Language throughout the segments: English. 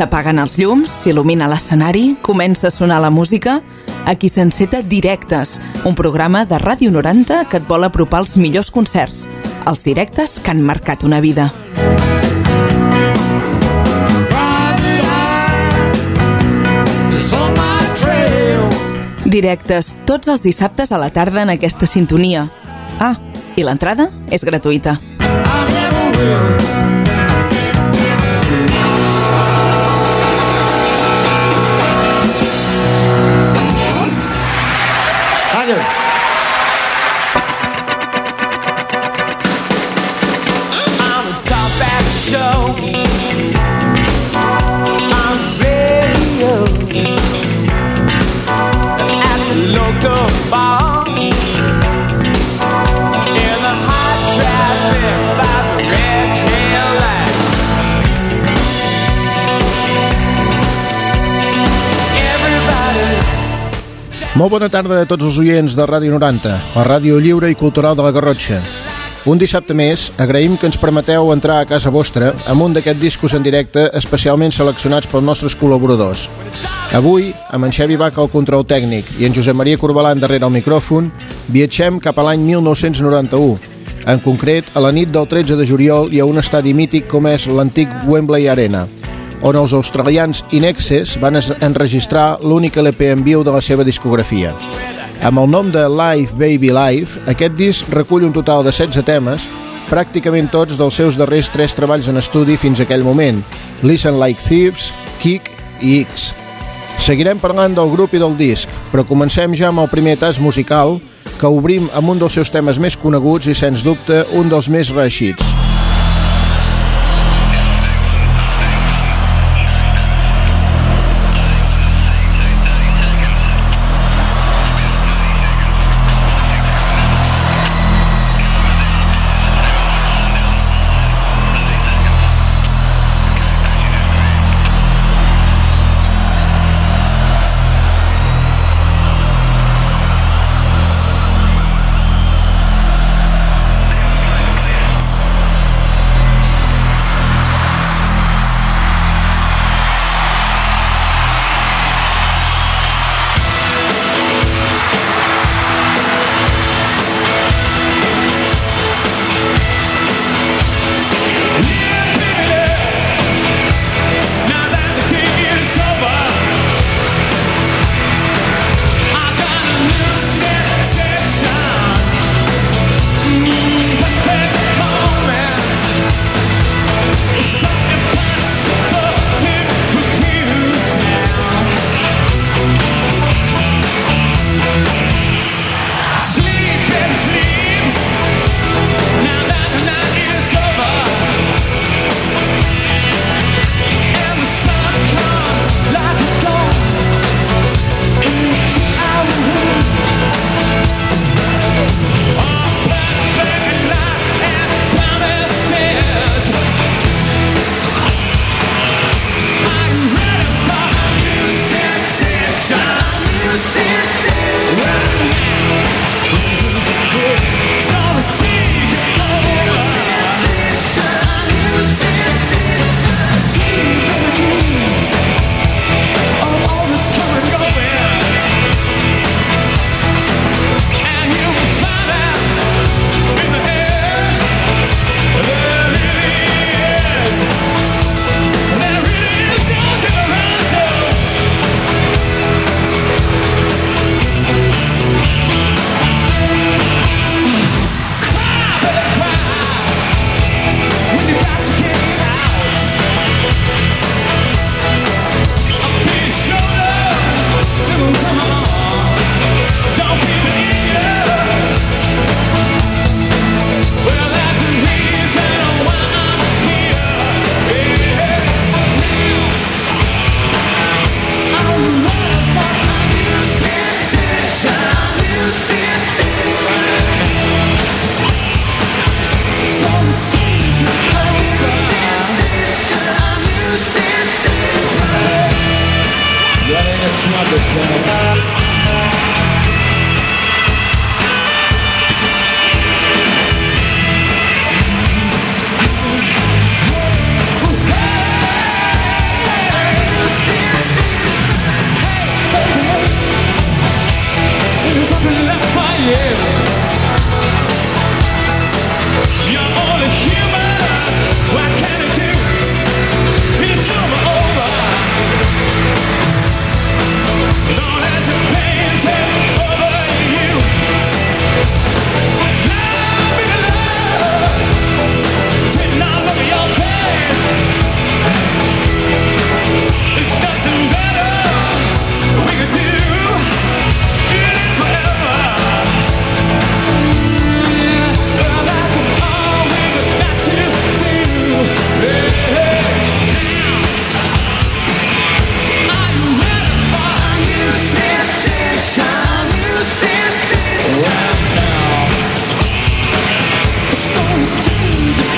S'apaguen els llums, s'il·lumina l'escenari, comença a sonar la música. Aquí s'enceta Directes, un programa de Ràdio 90 que et vol apropar els millors concerts, els directes que han marcat una vida. Directes tots els dissabtes a la tarda en aquesta sintonia. Ah, i l'entrada és gratuïta. Molt bona tarda a tots els oients de Ràdio 90, la ràdio lliure i cultural de la Garrotxa. Un dissabte més, agraïm que ens permeteu entrar a casa vostra amb un d'aquests discos en directe especialment seleccionats pels nostres col·laboradors. Avui, amb en Xavi Baca al control tècnic i en Josep Maria Corbalan darrere el micròfon, viatgem cap a l'any 1991. En concret, a la nit del 13 de juliol hi ha un estadi mític com és l'antic Wembley Arena, on els australians In Excess van enregistrar l'únic LP en viu de la seva discografia. Amb el nom de Live Baby Live, aquest disc recull un total de 16 temes, pràcticament tots dels seus darrers 3 treballs en estudi fins a aquell moment, Listen Like Thieves, Kick i X. Seguirem parlant del grup i del disc, però comencem ja amb el primer tast musical, que obrim amb un dels seus temes més coneguts i, sens dubte, un dels més reeixits. for you. You're only human. What can I do? It's over. Don't let your pain take over you. Love me, love. Take now look at your face. There's nothing better we could do. It is forever. Well, that's all we've got to do. Hey. Are you ready for a new sensation? Well, now it's gonna change the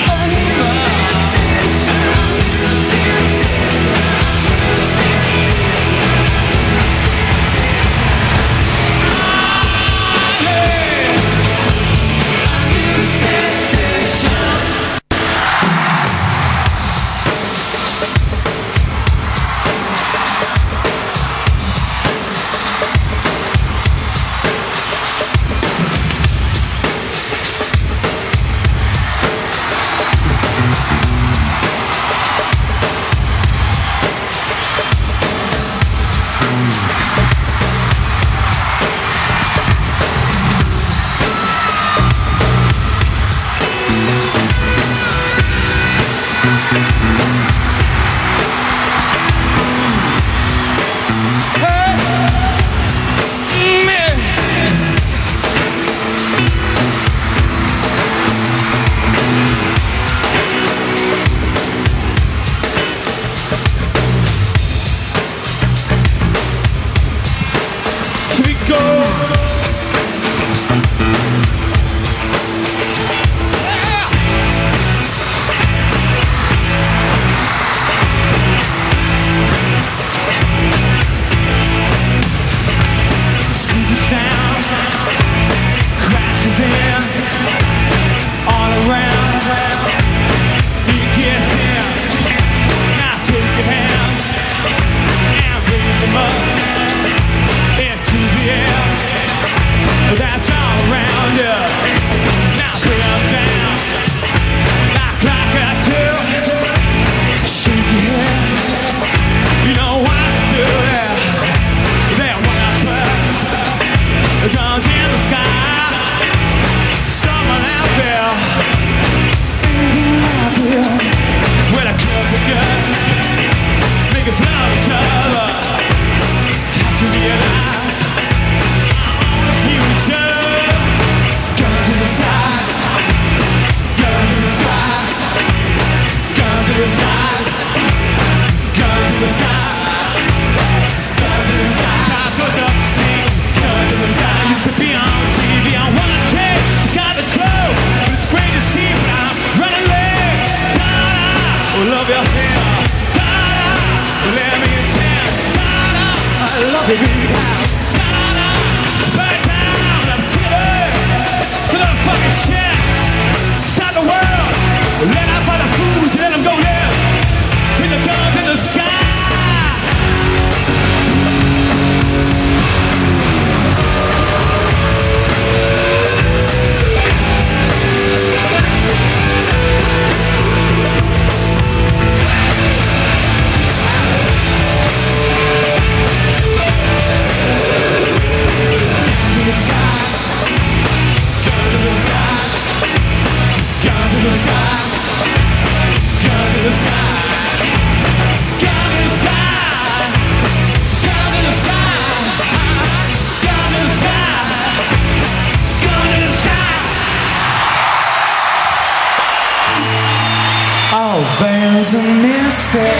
There's a mystic,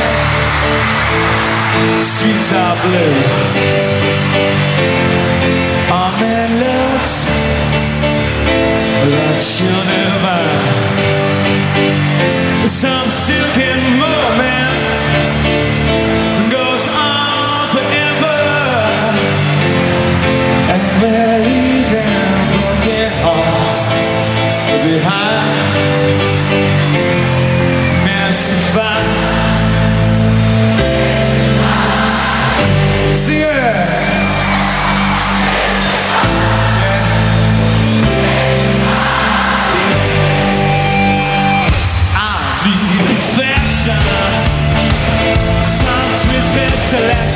streets are blue. A man looks like you'll never. Some silky moment goes on forever, and we're leaving broken hearts behind. See it. Yeah.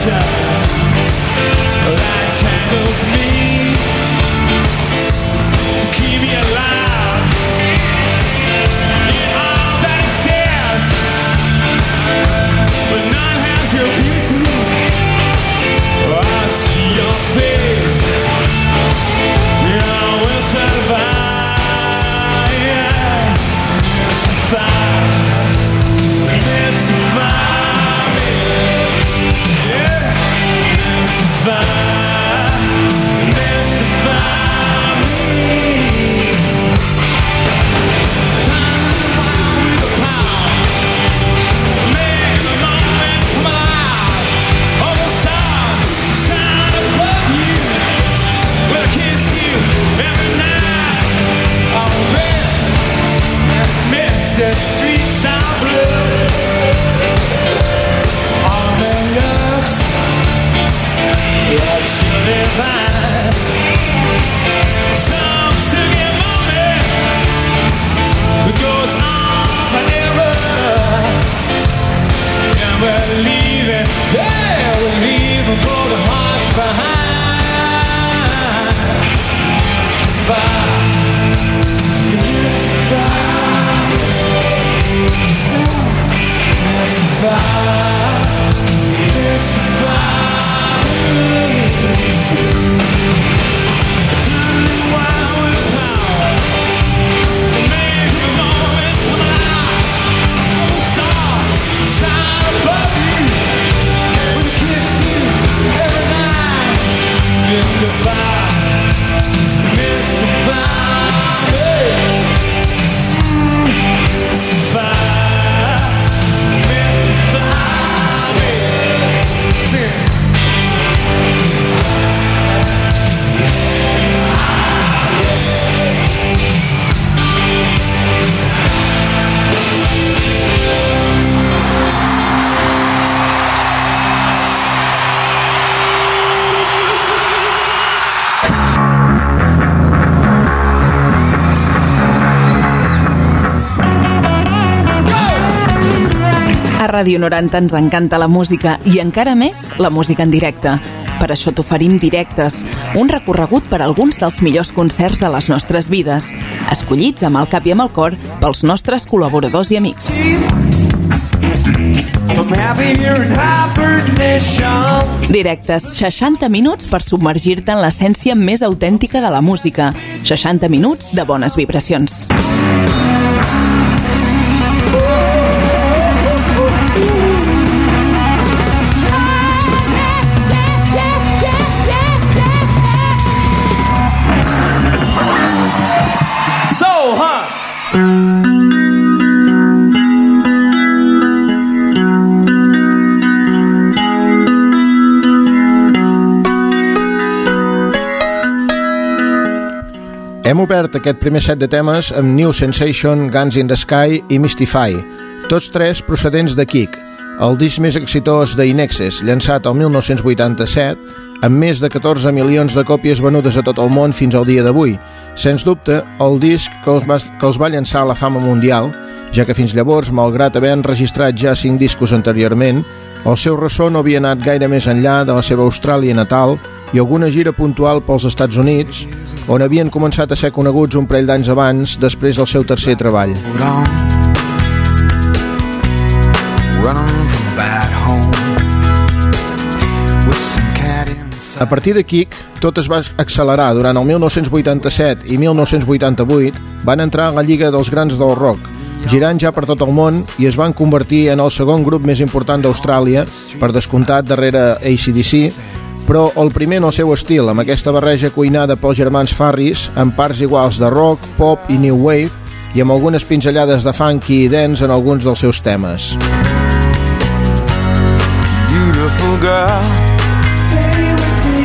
emotion that tangles me to keep me alive in all that it says, but none has your beauty. I see your face, I will survive, mystify me, yeah, mystify me. Time to wild with the power, make the moment come alive. All the stars shine above you, will kiss you every night. All this that mist that streets are blue. All the looks that you divine. Some singing moment that goes on forever. Never leaving, never leaving for the hearts behind. A Ràdio 90 ens encanta la música i encara més la música en directe. Per això t'oferim Directes, un recorregut per alguns dels millors concerts de les nostres vides, escollits amb el cap i amb el cor pels nostres col·laboradors i amics. Directes, 60 minuts per submergir-te en l'essència més autèntica de la música. 60 minuts de bones vibracions. Hem obert aquest primer set de temes amb New Sensation, Guns in the Sky i Mystify, tots tres procedents de Kick, el disc més exitós d'Inexes, llançat el 1987, amb més de 14 milions de còpies venudes a tot el món fins al dia d'avui. Sens dubte, el disc que els va llançar a la fama mundial, ja que fins llavors, malgrat haver enregistrat ja 5 discos anteriorment, el seu ressò no havia anat gaire més enllà de la seva Austràlia natal i alguna gira puntual pels Estats Units, on havien començat a ser coneguts un parell d'anys abans, després del seu tercer treball. A partir de Kick, tot es va accelerar. Durant el 1987 i 1988 van entrar a la lliga dels grans del rock, girant ja per tot el món, i es van convertir en el segon grup més important d'Austràlia, per descomptat darrere AC/DC, però el primer en el seu estil, amb aquesta barreja cuinada pels germans Farris, amb parts iguals de rock, pop i new wave, i amb algunes pinzellades de funky i dance en alguns dels seus temes. Beautiful girl, stay with me.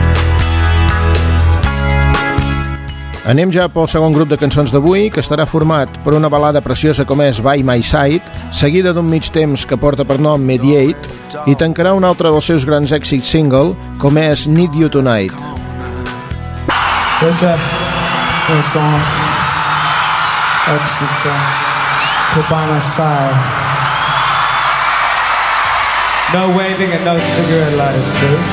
Anem ja pel segon grup de cançons d'avui, que estarà format per una balada preciosa com és By My Side, seguida d'un mig temps que porta per nom Mediate, i tancarà un altre dels seus grans èxits single, com és Need You Tonight. There's a song it's called By My Side. No waving and no cigarette lighters, please.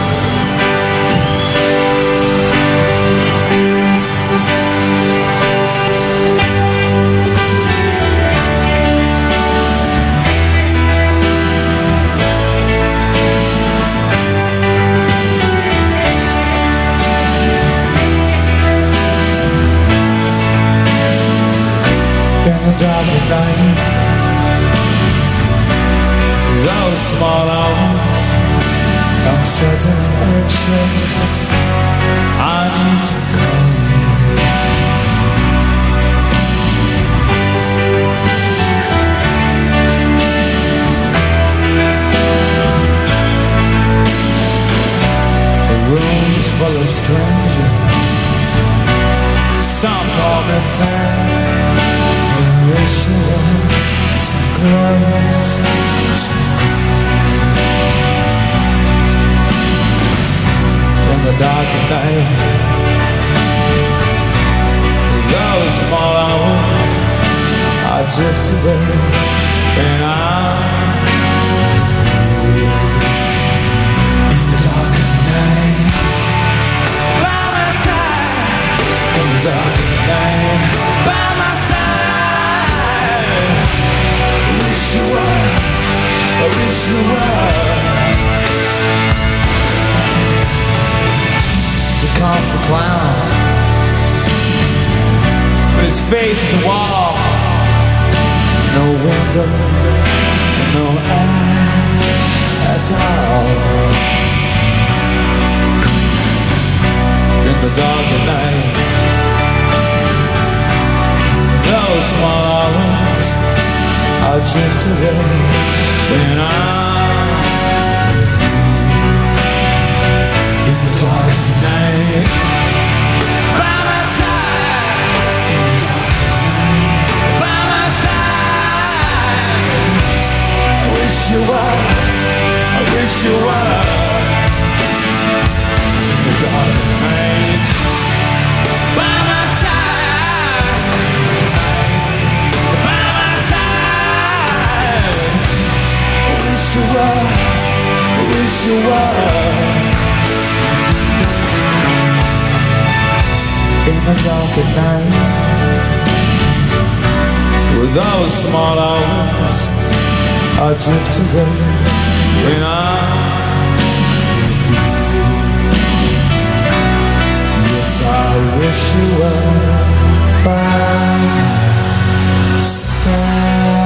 In the dark of night, those small hours, uncertain actions, I need to call you. The room's full of strangers, some call me fan. I wish you were so close to me. In the dark of night, those small hours, I drift away, and I'm in the dark of night, by my side. In the dark of night, by my side. I wish you were, I wish you were. Here comes the clown, but his face is a wall. No window, no eye at all. In the dark of night, those small hours, I drift away when I'm with you. In the dark of night, by my side. In the dark of night, by my side. I wish you were, I wish you were. In the dark of night, by my side. By my side. I wish you were, I wish you were. In the dark at night, with those small hours, I drift away when I'm with you. Yes, I wish you were by my side.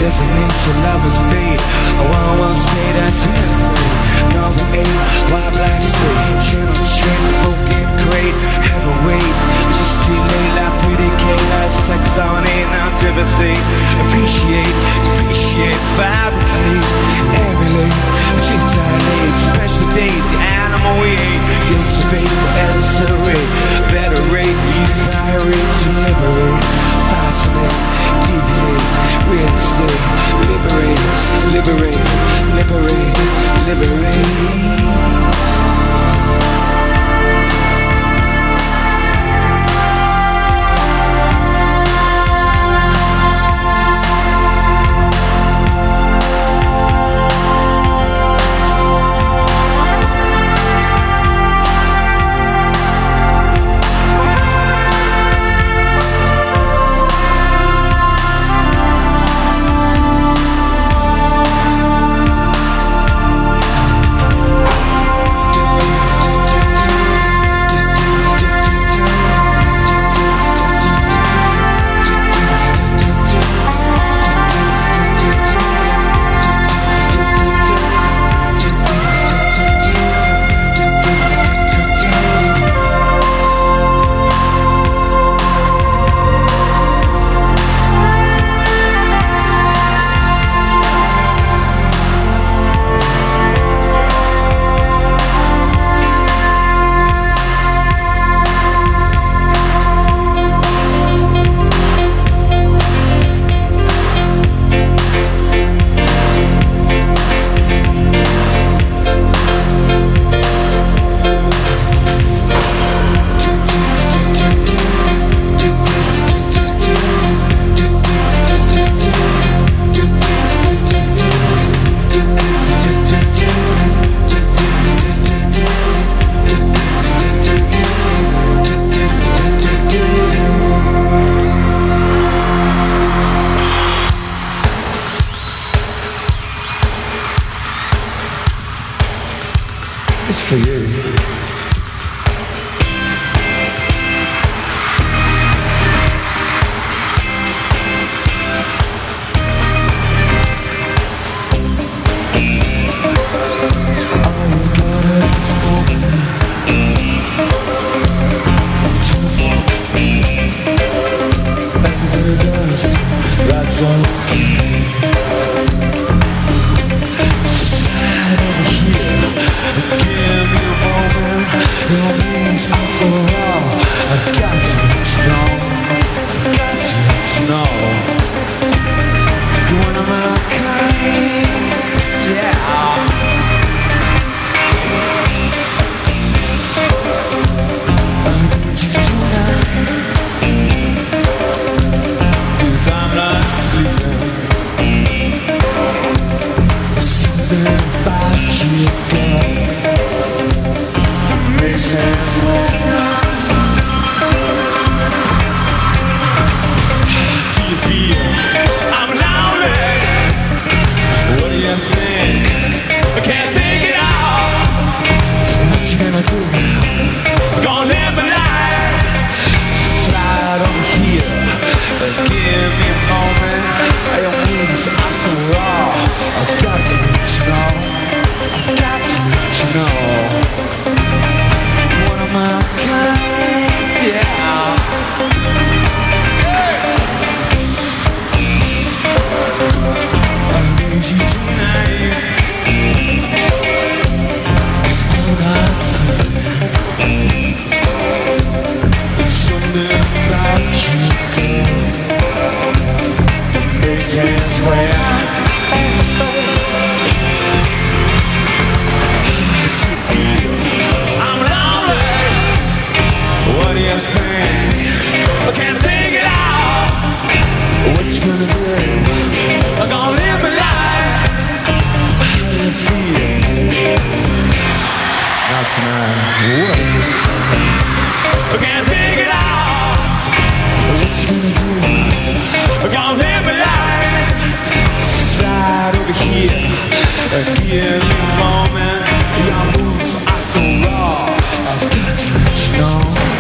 resonates, your lovers fade. A one stay that's free. Number 8, white black slate. Channel train, broken crate. Heavyweights, just too late. Like pretty Kayla, sex on it, now devastate. Appreciate, depreciate, fabricate, emulate, just dilate. Special date, the animal we ate. Guilt to bait, answer rate. Better rate, euthyroid to liberate. Fascinate, deviate, reinstate. Liberate, liberate, liberate, liberate. It's for you.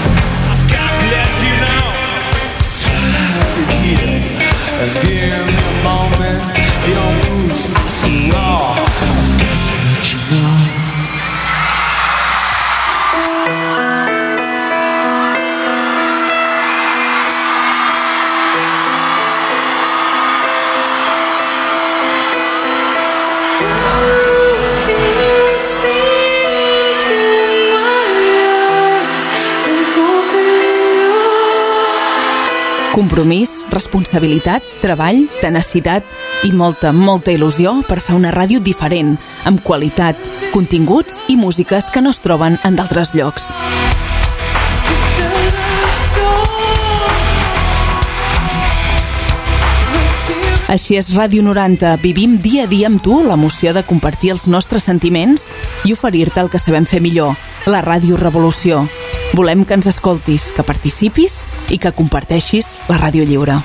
Give me moment, your moves are law. I've got to let you know. Compromís, responsabilitat, treball, tenacitat i molta, molta il·lusió per fer una ràdio diferent, amb qualitat, continguts i músiques que no es troben en d'altres llocs. Així és Ràdio 90. Vivim dia a dia amb tu l'emoció de compartir els nostres sentiments i oferir-te el que sabem fer millor, la Ràdio Revolució. Volem que ens escoltis, que participis i que comparteixis la ràdio lliure.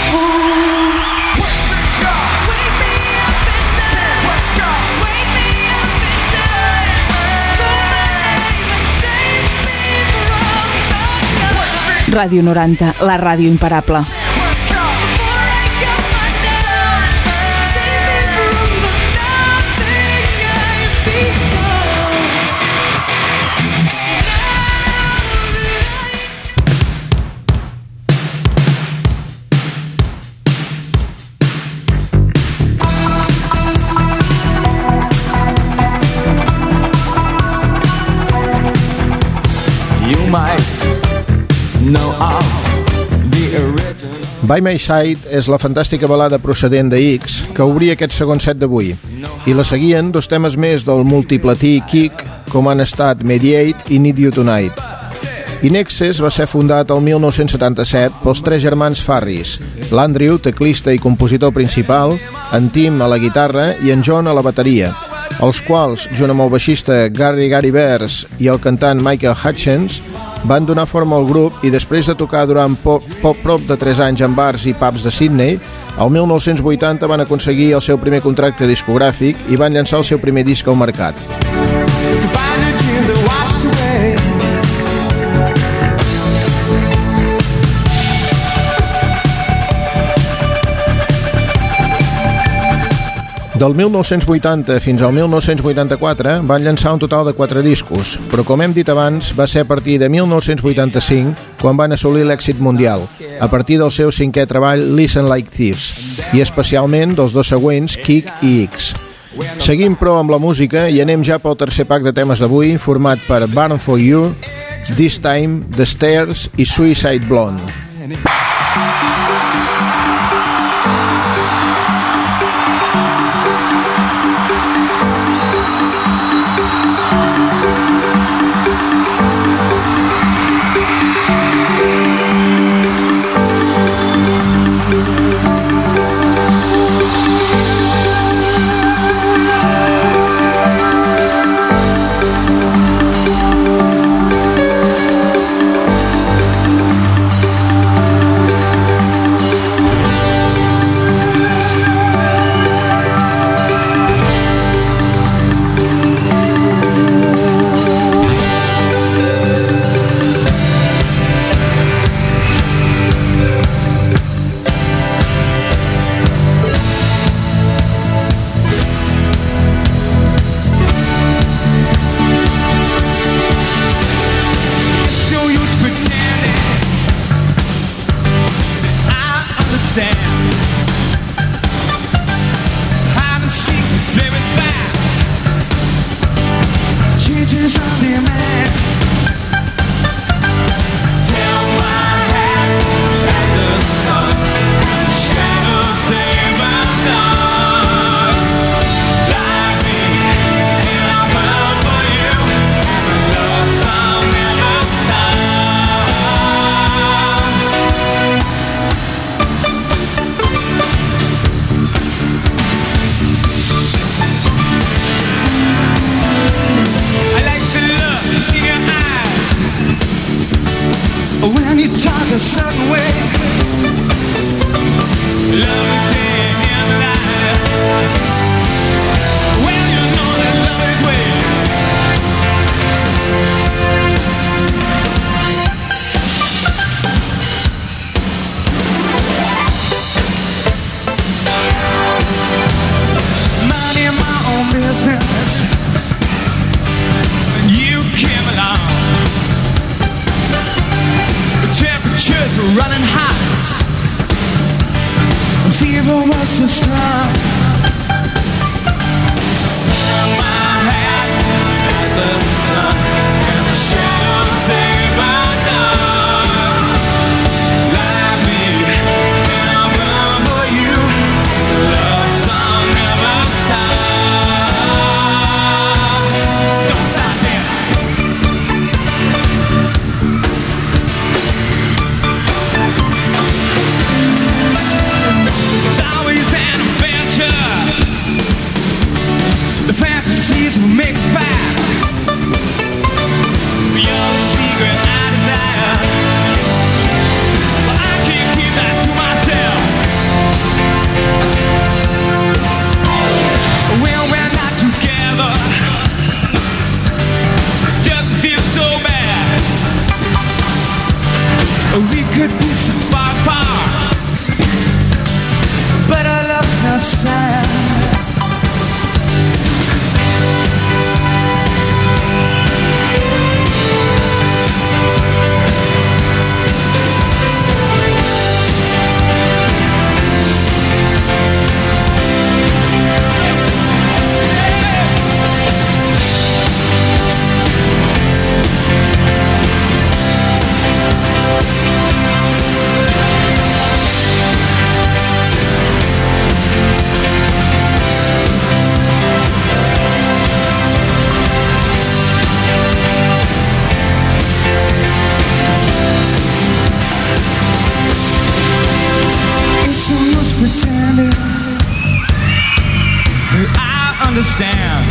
Ràdio 90, la ràdio imparable. By My Side és la fantàstica balada procedent de X que obria aquest segon set d'avui, i la seguien dos temes més del multiplatí Kick, com han estat Mediate i Need You Tonight. Inexcess va ser fundat el 1977 pels tres germans Farris, l'Andrew, teclista i compositor principal, en Tim a la guitarra i en John a la bateria, els quals, junt amb el baixista Gary Bears i el cantant Michael Hutchins, van donar forma al grup i després de tocar durant prop de 3 anys en bars i pubs de Sydney, el 1980 van aconseguir el seu primer contracte discogràfic i van llançar el seu primer disc al mercat. Del 1980 fins al 1984 van llançar un total de 4 discos, però com hem dit abans, va ser a partir de 1985 quan van assolir l'èxit mundial, a partir del seu 5è treball Listen Like Thieves, i especialment dels dos següents, Kick i X. Seguim, però, amb la música i anem ja pel tercer pack de temes d'avui, format per Burn For You, This Time, The Stairs i Suicide Blonde. business. And you came along. The temperatures were running hot. The fever was so strong. Turn my head at the sun, and the shadows they burn down. Like me, and I'll run for you. The love song never stops. Don't stop there. It's always an adventure. The fantasies will make a fact. You're the secret I desire, but I can't keep that to myself. When we're not together, it doesn't feel so bad. We could be so far apart, but our love's not sad. Pretending that I understand.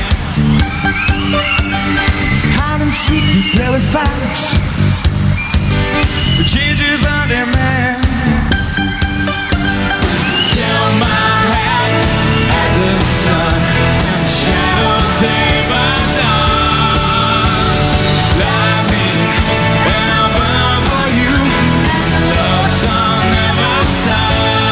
Hide and seek with very facts. The changes on demand. Turn my head at the sun, and the shadows they burn down. Like me, and I'll burn for you. The love song never stops.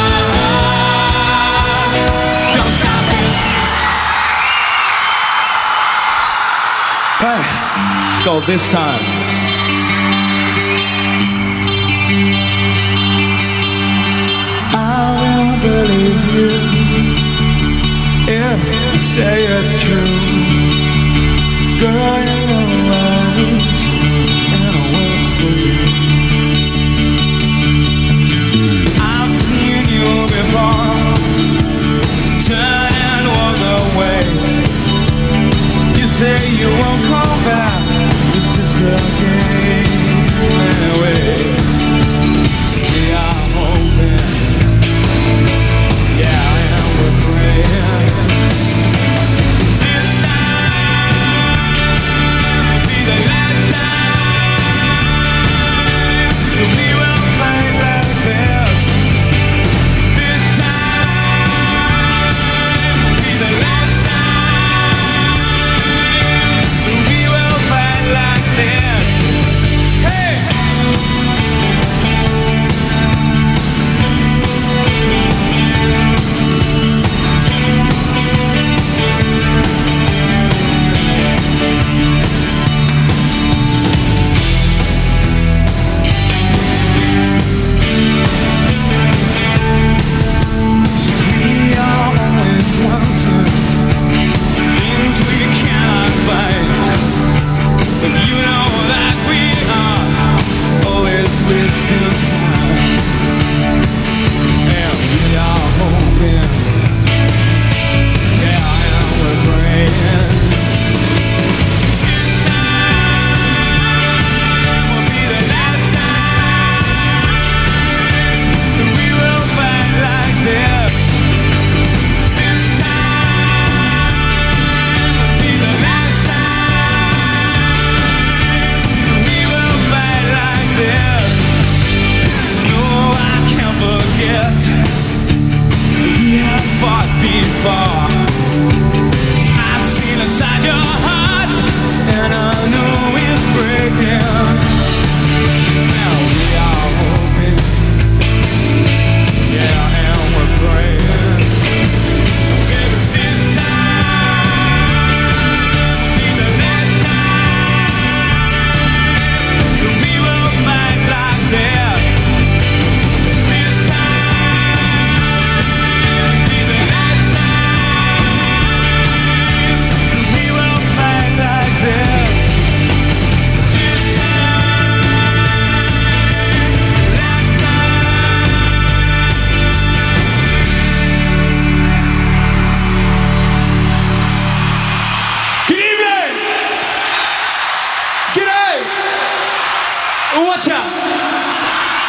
It's called This Time. I will believe you if you say it's true. Girl, you know I need you and I was for you. I've seen you before. Turn and walk away. You say you won't come back. It's just a game away. We are hoping, yeah, and we're praying. This time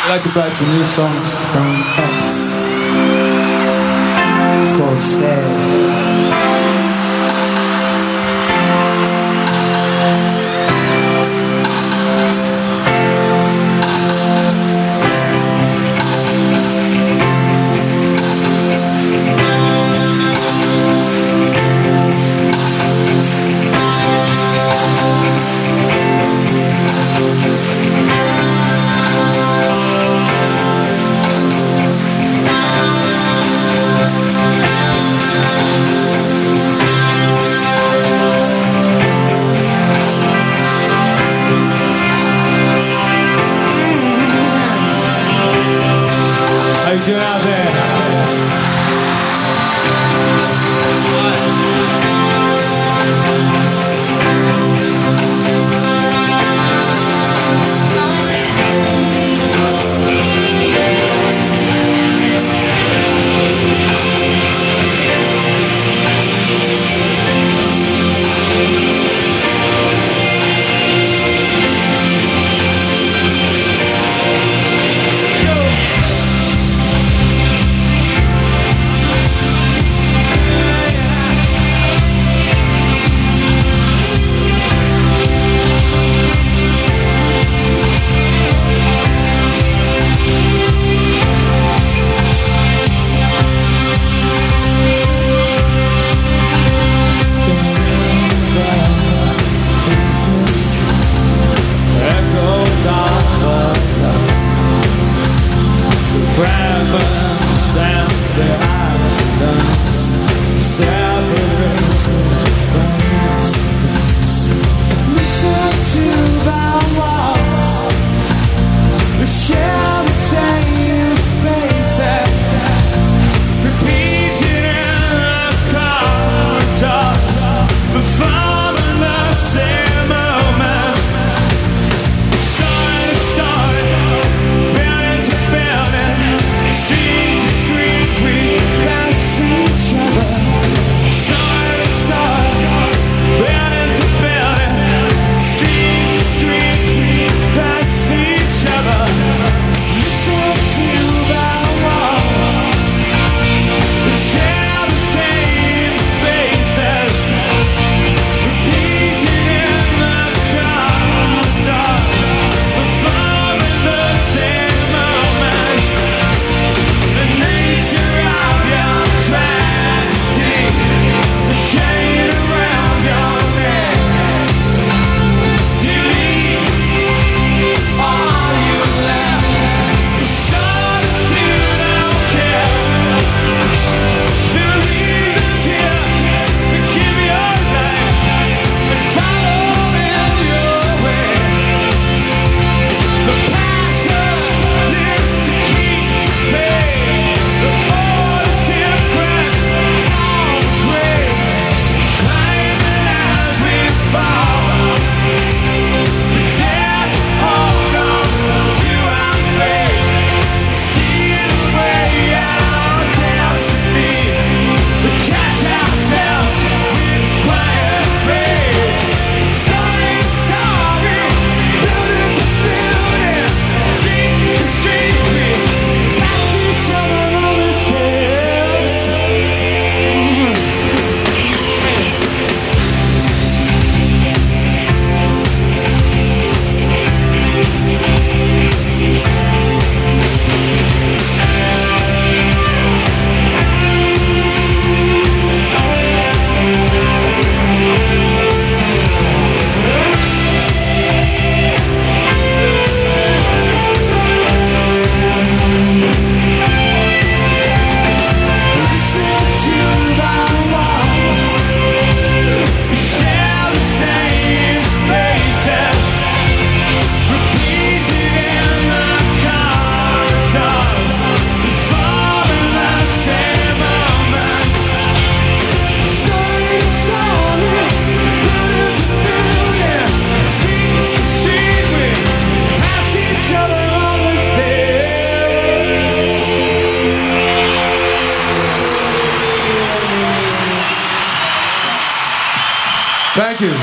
I'd like to play some new songs from X. It's called Stairs. How you doing out there? Thank you.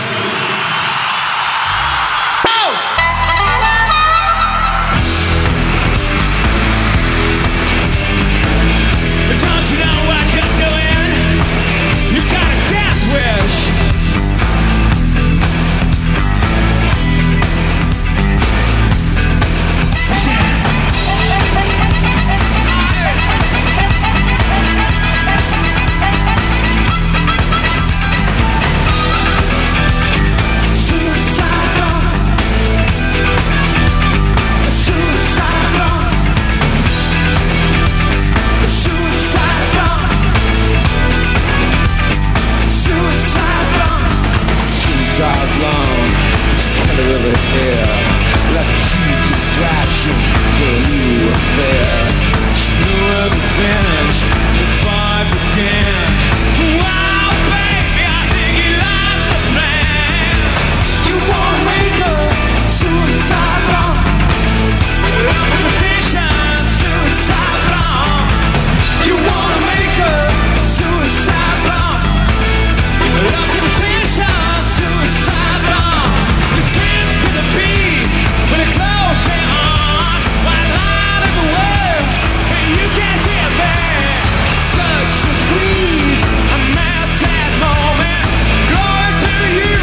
over here like a cheap distraction for a new affair. She knew it would finish before I began. Wow, baby, I think he lost the plan. You wanna make a suicide bomb? Love position, suicide bomb. You wanna make a suicide bomb? Love position, suicide bomb. You swim to the beat with a close hand on. White light everywhere, and you can't see a thing. Such a squeeze, a mad sad moment. Glory to you,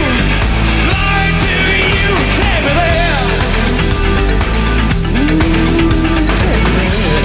take me there. Take me there.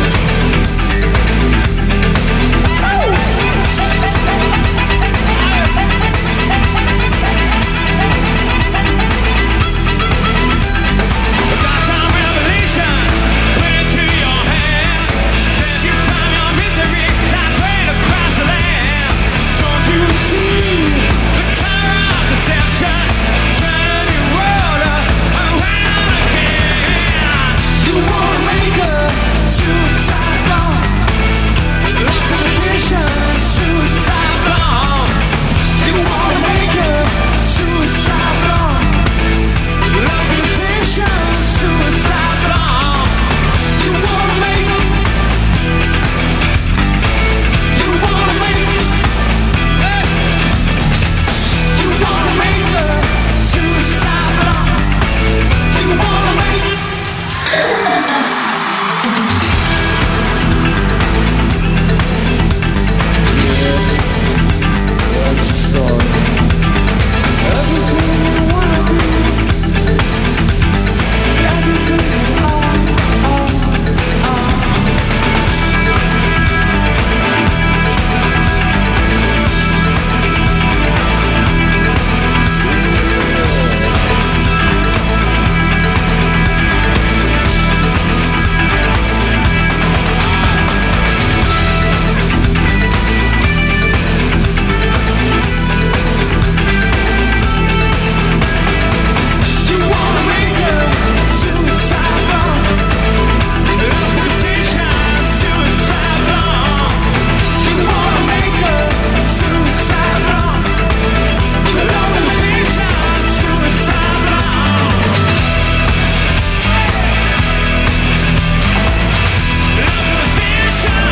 Got some revelation, put it to your hand. Says you found your misery, not praying across the land. Don't you see the color of deception? Turn your world around again. You wanna make a suicide bomb? Like a position, suicide bomb. You wanna make a suicide bomb? Like a position, suicide bomb. You wanna make it? You wanna make it? Hey! You wanna make a suicide bomb? You wanna make it? What's the story? Everything you wanna be. Everything you You wanna make a suicide bomb? Love position, suicide bomb. You wanna make a suicide bomb? Love position, suicide bomb. Love position.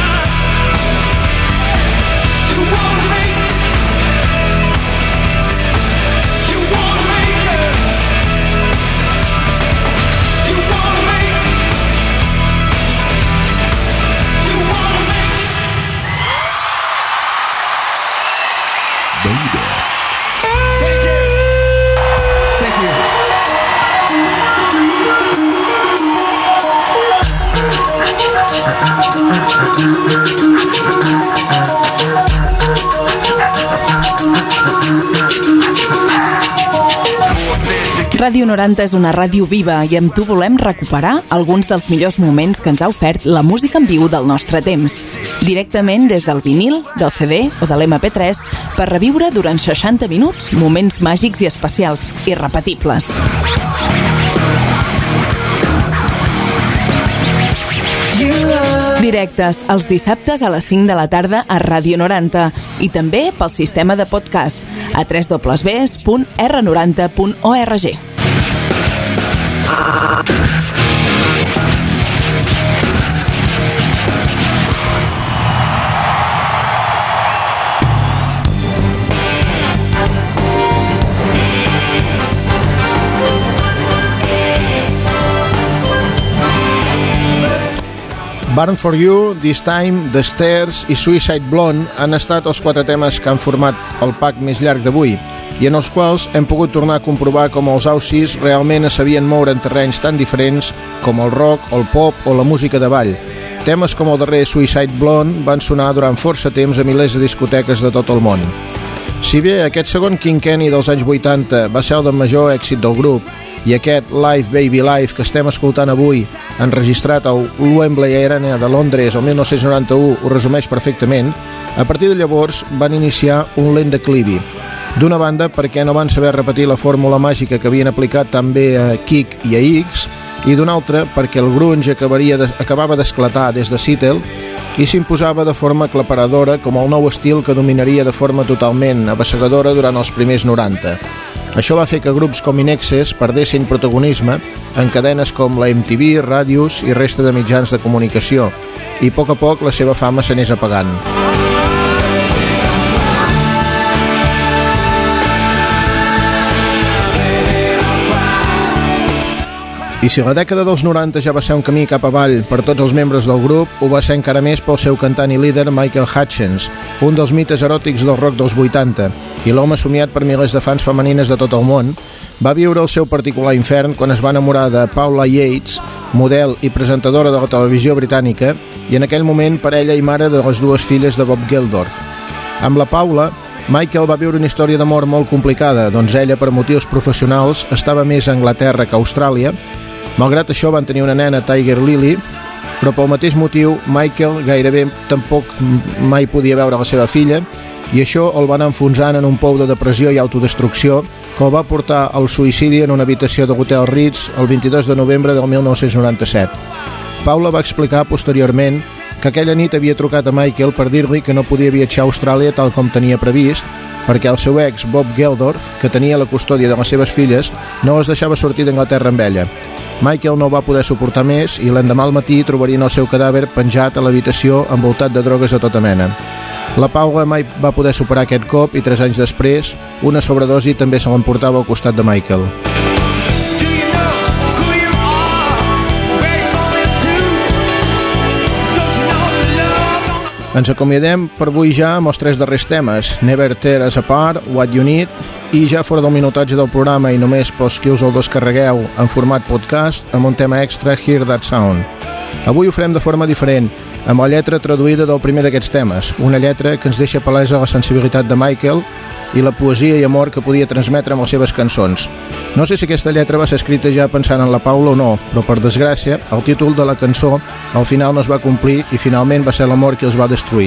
You wanna make it? You wanna make it? You wanna make it? You wanna make it? Thank you. Thank you. Ràdio 90 és una ràdio viva i amb tu volem recuperar alguns dels millors moments que ens ha ofert la música en viu del nostre temps. Directament des del vinil, del CD o de l'MP3 per reviure durant 60 minuts moments màgics i especials, irrepetibles. Directes els dissabtes a les 5 de la tarda a Ràdio 90 i també pel sistema de podcast a www.r90.org. Burn For You, This Time, The Stairs i Suicide Blonde han estat els 4 temes que han format el pack més llarg d'avui i en els quals hem pogut tornar a comprovar com els Aussies realment es sabien moure en terrenys tan diferents com el rock, el pop o la música de ball. Temes com el darrer Suicide Blonde van sonar durant força temps a milers de discoteques de tot el món. Si bé aquest segon quinquenni dels anys 80 va ser el de major èxit del grup i aquest Live Baby Live que estem escoltant avui, enregistrat al Wembley Arena de Londres el 1991, ho resumeix perfectament, a partir de llavors van iniciar un lent declivi. D'una banda, perquè no van saber repetir la fórmula màgica que havien aplicat també a Kick i a X, i d'una altra, perquè el grunge acabava d'esclatar des de Seattle i s'imposava de forma aclaparadora com el nou estil que dominaria de forma totalment abassegadora durant els primers 90. Això va fer que grups com In Excess perdessin protagonisme en cadenes com la MTV, ràdios i resta de mitjans de comunicació, i a poc la seva fama s'anés apagant. I si la dècada dels 90 ja va ser un camí cap avall per tots els membres del grup, ho va ser encara més pel seu cantant i líder Michael Hutchence, un dels mites eròtics del rock dels 80, i l'home somiat per milers de fans femenines de tot el món, va viure el seu particular infern quan es va enamorar de Paula Yates, model i presentadora de la televisió britànica, i en aquell moment parella i mare de les dues filles de Bob Geldof. Amb la Paula, Michael va viure una història d'amor molt complicada, doncs ella, per motius professionals, estava més a Anglaterra que a Austràlia. Malgrat això van tenir una nena, Tiger Lily, però pel mateix motiu Michael gairebé tampoc mai podia veure la seva filla, i això el va anar enfonsant en un pou de depressió i autodestrucció que el va portar al suïcidi en una habitació de l'Hotel Ritz el 22 de novembre del 1997. Paula va explicar posteriorment que aquella nit havia trucat a Michael per dir-li que no podia viatjar a Austràlia tal com tenia previst, perquè el seu ex, Bob Geldof, que tenia la custòdia de les seves filles, no els deixava sortir d'Anglaterra amb ella. Michael no va poder suportar més i l'endemà al matí trobarien el seu cadàver penjat a l'habitació envoltat de drogues de tota mena. La Paula mai va poder superar aquest cop i 3 anys després, una sobredosi també se l'emportava al costat de Michael. Do you know who you are? Where you going to? Don't you know the love? Ens acomiadem per avui ja amb els 3 darrers temes, Never Tear Us Apart, What You Need, i ja fora del minutatge del programa i només pels qui us el descarregueu en format podcast, amb un tema extra, Hear That Sound. Avui ho farem de forma diferent, amb la lletra traduïda del primer d'aquests temes, una lletra que ens deixa palesa la sensibilitat de Michael i la poesia i amor que podia transmetre amb les seves cançons. No sé si aquesta lletra va ser escrita ja pensant en la Paula o no, però per desgràcia, el títol de la cançó al final no es va complir i finalment va ser l'amor qui els va destruir.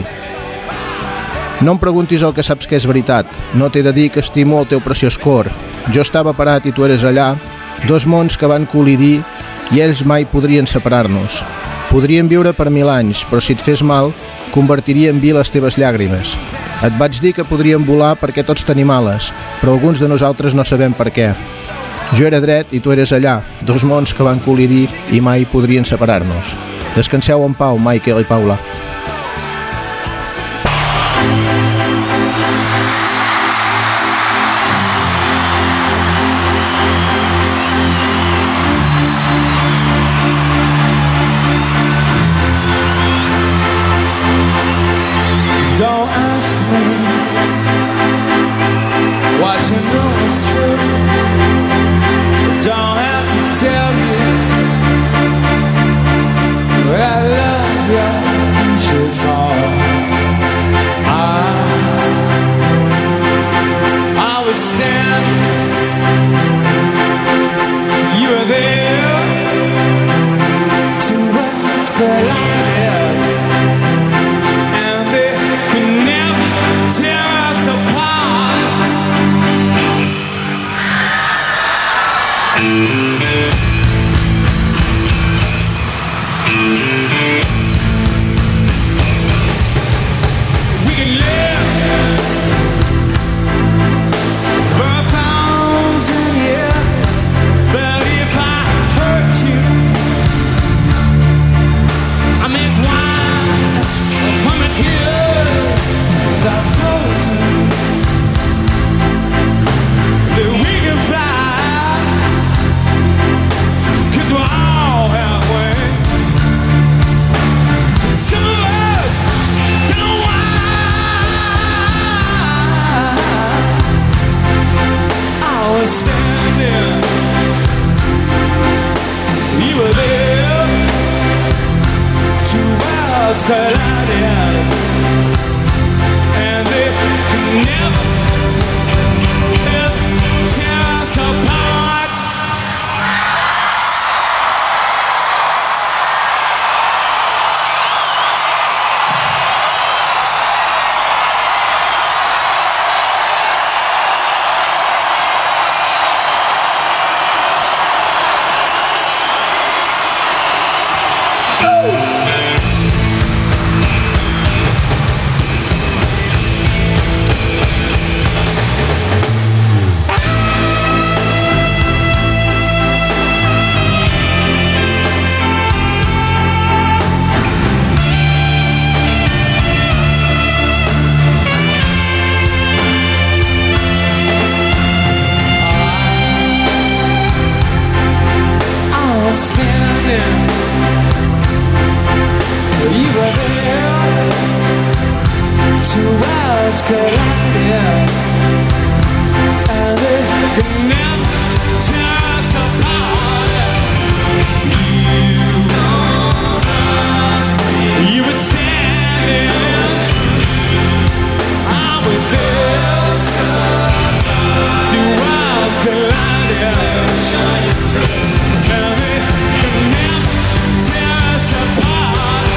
No em preguntis el que saps que és veritat, no t'he de dir que estimo el teu preciós cor. Jo estava parat i tu eres allà, 2 mons que van col·lidir i ells mai podrien separar-nos. Podrien viure per 1000 anys, però si et fes mal, convertiria en vi les teves llàgrimes. Et vaig dir que podríem volar perquè tots tenim ales, però alguns de nosaltres no sabem per què. Jo era dret i tu eres allà, 2 mons que van col·lidir i mai podrien separar-nos. Descanseu en pau, Michael i Paula. Don't ask me what you know is true. Don't have to tell you I love you. She's all I was standing. You were there. 2 worlds collided. colliding, and they can never tear us apart. You were standing, I was there. Two worlds colliding, and they can never tear us apart.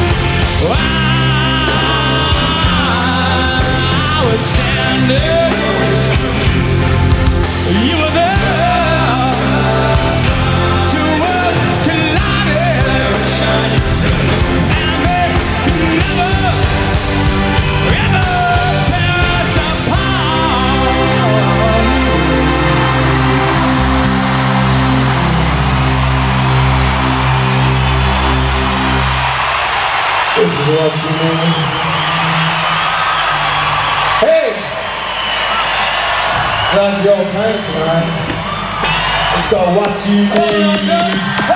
I was standing, you were there. Two worlds colliding, and they can never, ever tear us apart. This is what you mean. Hey! Glad you all came tonight. Let's go, what you mean.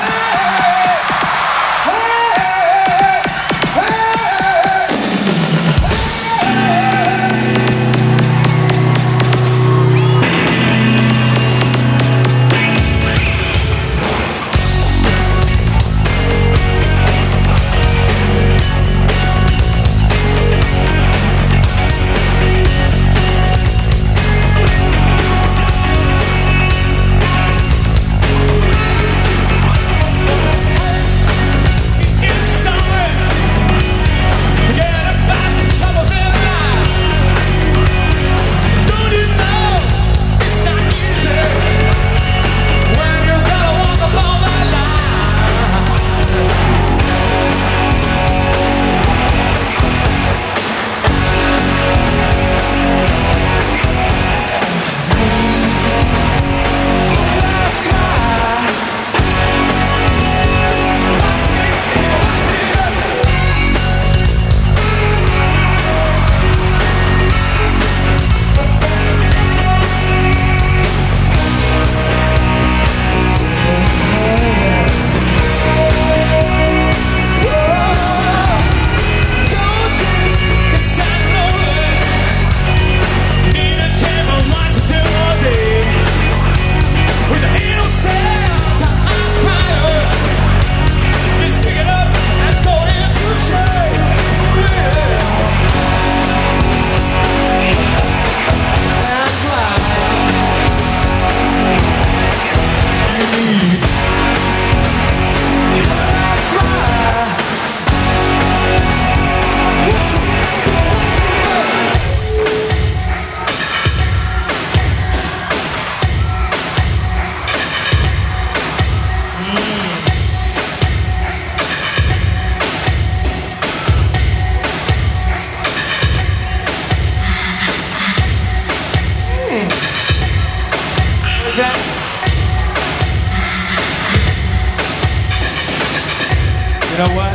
You know what?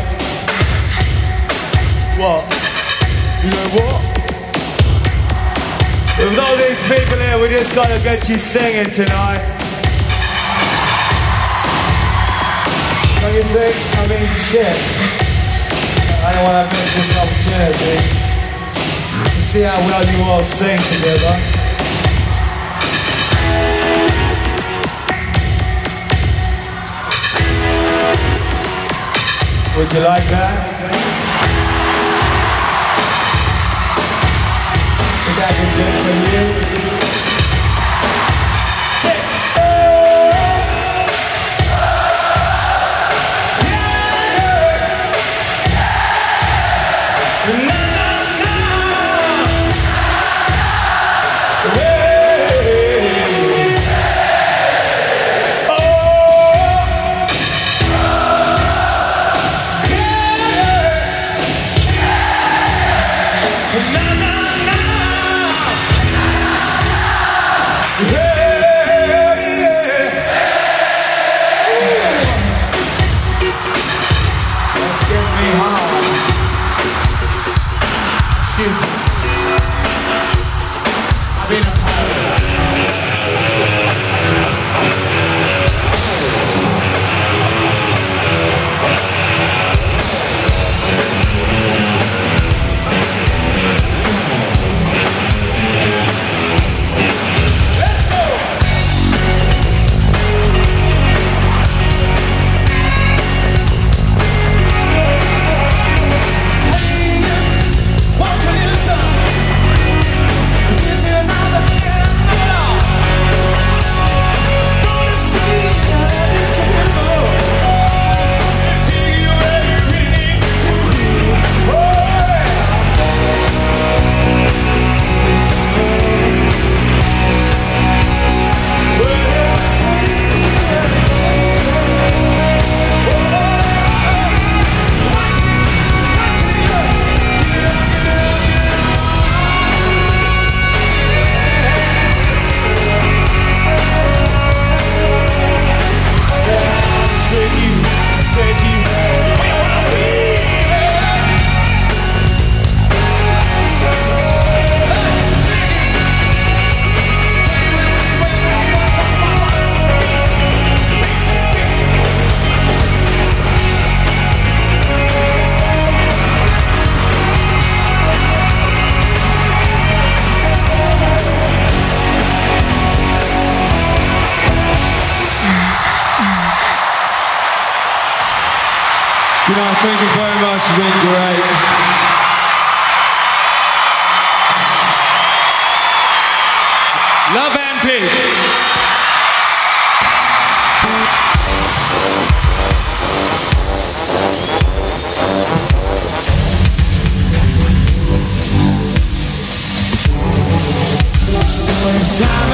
What? You know what? With all these people here, we just gotta get you singing tonight. Don't you think? I mean, shit. I don't wanna miss this opportunity to see how well you all sing together. Would you like that? Would that be good for you? Sing! Na, na, na. Hey. Oh. Na, na, na. Yeah, yeah. Let's get me home. Excuse me. I've been in Paris. thank you very much. It's been great. Love and peace. Summertime.